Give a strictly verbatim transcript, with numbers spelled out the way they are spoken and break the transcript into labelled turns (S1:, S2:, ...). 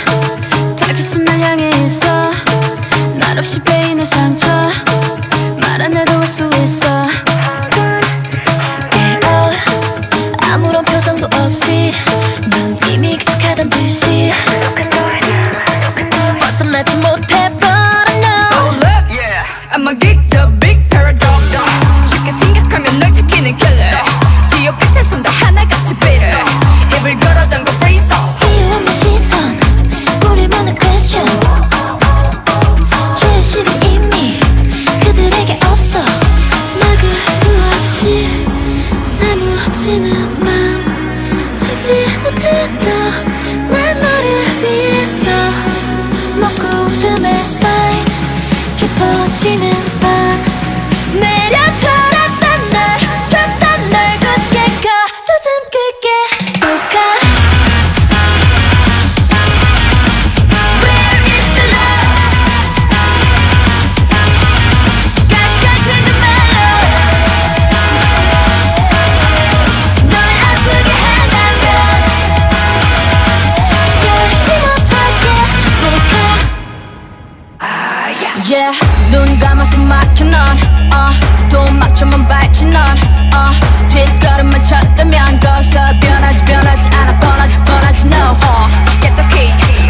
S1: 달빛은 날 향해 있어. 말없이 베이는 상처 말 안 해도 알 수 있어. yeah. 아무런 표정도 없이 넌 이미 익숙하단 듯이 벗어나지 못해 but I know.
S2: Hold up, yeah. I'm a geek, the big paradox. 쉽게 생각하면 널 지키는 killer. 지옥 끝에선 다 하나같이 bitter. 입을 걸어 잠궈 freeze off.
S1: 이유 없는 시선 우릴 보는 question. 죄의식은 이미 그들에게 없어. 막을 수 없이 사무치는 맘 참지 못했다. 난 너를 위해서 먹구름에 쌓인 깊어지는 밤 내려 털었던 날 줬던 날 굳게 가로잠 끌게 볼까. Where is the love? 가시 같은 그 말로 널 아프게 한다면 열지 못하게 볼까. Yeah, 눈 감아서 막혀 넌 uh, 돈 막혀만 밟지 넌 uh, 뒷걸음만 쳤다면 거기서 변하지 변하지 않아 뻔하지 뻔하지 no uh, Get the key